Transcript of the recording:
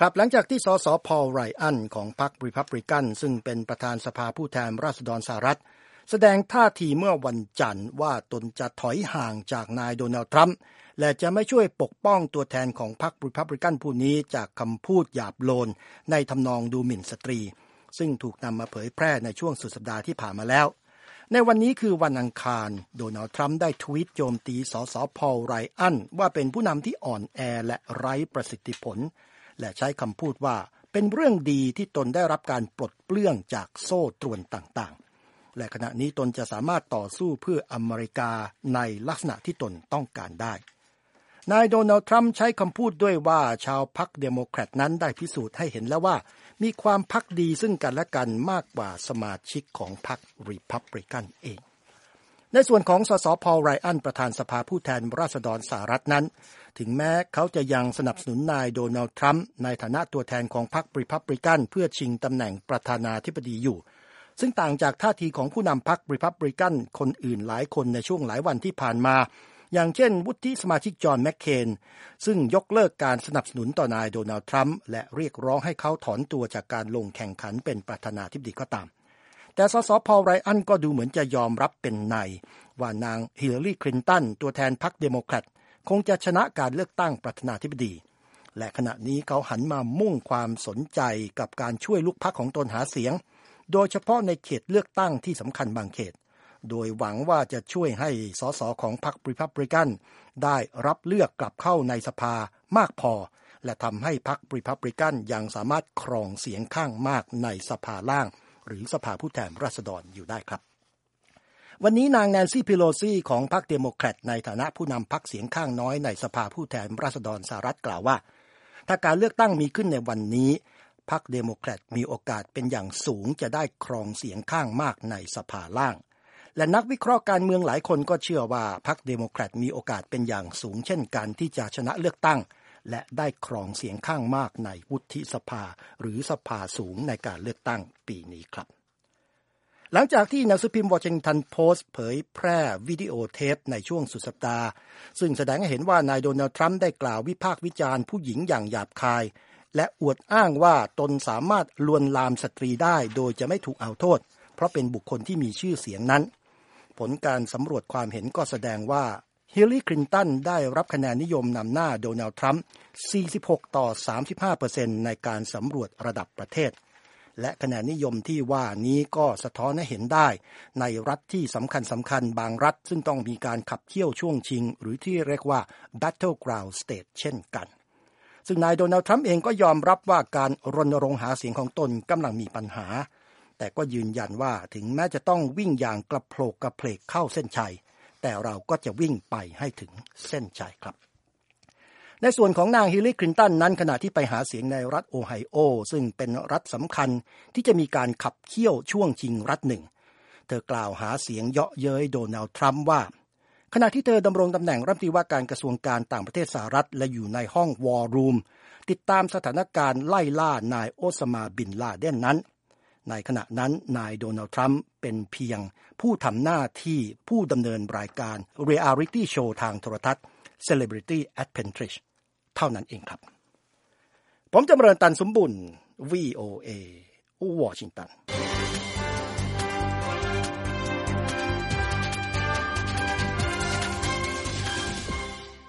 ครับหลังจากที่สสพอล ไรอันของพรรครีพับลิกันซึ่งเป็นประธานสภาผู้แทนราษฎรสหรัฐแสดงท่าทีเมื่อวันจันทร์ว่าตนจะถอยห่างจากนายโดนัลด์ทรัมป์และจะไม่ช่วยปกป้องตัวแทนของพรรครีพับลิกันผู้นี้จากคำพูดหยาบโลนในทำนองดูหมิ่นสตรีซึ่งถูกนำมาเผยแพร่ในช่วงสุดสัปดาห์ที่ผ่านมาแล้วในวันนี้คือวันอังคารโดนัลด์ทรัมป์ได้ทวีตโจมตีสสพอล ไรอันว่าเป็นผู้นำที่อ่อนแอและไร้ประสิทธิผลและใช้คำพูดว่าเป็นเรื่องดีที่ตนได้รับการปลดเปลื้องจากโซ่ตรวนต่างๆและขณะนี้ตนจะสามารถต่อสู้เพื่ออเมริกาในลักษณะที่ตนต้องการได้นายโดนัลด์ทรัมป์ใช้คำพูดด้วยว่าชาวพรรคเดโมแครตนั้นได้พิสูจน์ให้เห็นแล้วว่ามีความภักดีซึ่งกันและกันมากกว่าสมาชิกของพรรครีพับลิกันเองในส่วนของสสพอล ไรอันประธานสภาผู้แทนราษฎรสหรัฐนั้นถึงแม้เขาจะยังสนับสนุนนายโดนัลด์ทรัมป์ในฐานะตัวแทนของพรรครีพับลิกันเพื่อชิงตำแหน่งประธานาธิบดีอยู่ซึ่งต่างจากท่าทีของผู้นำพรรครีพับลิกันคนอื่นหลายคนในช่วงหลายวันที่ผ่านมาอย่างเช่นวุฒิสมาชิกจอห์นแมคเคนซึ่งยกเลิกการสนับสนุนต่อนายโดนัลด์ทรัมป์และเรียกร้องให้เขาถอนตัวจากการลงแข่งขันเป็นประธานาธิบดีก็ตามแต่สสพอล ไรอันก็ดูเหมือนจะยอมรับเป็นในว่านางฮิลลารีคลินตันตัวแทนพรรคเดโมแครตคงจะชนะการเลือกตั้งประธานาธิบดีและขณะนี้เขาหันมามุ่งความสนใจกับการช่วยลูกพรรคของตนหาเสียงโดยเฉพาะในเขตเลือกตั้งที่สำคัญบางเขตโดยหวังว่าจะช่วยให้สสของพรรครีพับลิกันได้รับเลือกกลับเข้าในสภามากพอและทำให้พรรครีพับลิกันยังสามารถครองเสียงข้างมากในสภาล่างหรือสภาผู้แทนราษฎรอยู่ได้ครับวันนี้นางแนนซี่ เพโลซีของพรรคเดโมแครตในฐานะผู้นำพรรคเสียงข้างน้อยในสภาผู้แทนราษฎรสหรัฐกล่าวว่าถ้าการเลือกตั้งมีขึ้นในวันนี้พรรคเดโมแครตมีโอกาสเป็นอย่างสูงจะได้ครองเสียงข้างมากในสภาล่างและนักวิเคราะห์การเมืองหลายคนก็เชื่อว่าพรรคเดโมแครตมีโอกาสเป็นอย่างสูงเช่นกันที่จะชนะเลือกตั้งและได้ครองเสียงข้างมากในวุฒิสภาหรือสภาสูงในการเลือกตั้งปีนี้ครับหลังจากที่หนังสือพิมพ์วอชิงตันโพสต์เผยแพร่วิดีโอเทปในช่วงสุดสัปดาห์ซึ่งแสดงให้เห็นว่านายโดนัลด์ทรัมป์ได้กล่าววิพากษ์วิจารณ์ผู้หญิงอย่างหยาบคายและอวดอ้างว่าตนสามารถลวนลามสตรีได้โดยจะไม่ถูกเอาโทษเพราะเป็นบุคคลที่มีชื่อเสียงนั้นผลการสำรวจความเห็นก็แสดงว่าฮิลลารี คลินตันได้รับคะแนนนิยมนำหน้าโดนัลด์ทรัมป์ 46-35% ในการสำรวจระดับประเทศและคะแนนนิยมที่ว่านี้ก็สะท้อนให้เห็นได้ในรัฐที่สำคัญบางรัฐซึ่งต้องมีการขับเคี่ยวช่วงชิงหรือที่เรียกว่า Battleground State เช่นกันซึ่งนายโดนัลด์ทรัมป์เองก็ยอมรับว่าการรณรงค์หาเสียงของตนกำลังมีปัญหาแต่ก็ยืนยันว่าถึงแม้จะต้องวิ่งอย่างกระโผลกกระเพลกเข้าเส้นชัยแต่เราก็จะวิ่งไปให้ถึงเส้นชัยครับในส่วนของนางฮิลลารี คลินตันนั้นขณะที่ไปหาเสียงในรัฐโอไฮโอซึ่งเป็นรัฐสำคัญที่จะมีการขับเคี่ยวช่วงชิงรัฐหนึ่งเธอกล่าวหาเสียงเยาะเย้ยโดนัลด์ทรัมป์ว่าขณะที่เธอดำรงตำแหน่งรัฐมนตรีว่าการกระทรวงการต่างประเทศสหรัฐและอยู่ในห้องวอร์รูมติดตามสถานการณ์ไล่ล่านายโอซามาบินลาเดนนั้นในขณะนั้นนายโดนัลด์ทรัมป์เป็นเพียงผู้ทำหน้าที่ผู้ดำเนินรายการ Reality Show ทางโทรทัศน์ Celebrity Apprentice เท่านั้นเองครับผมจำเริญตันสมบุญ VOA วอชิงตัน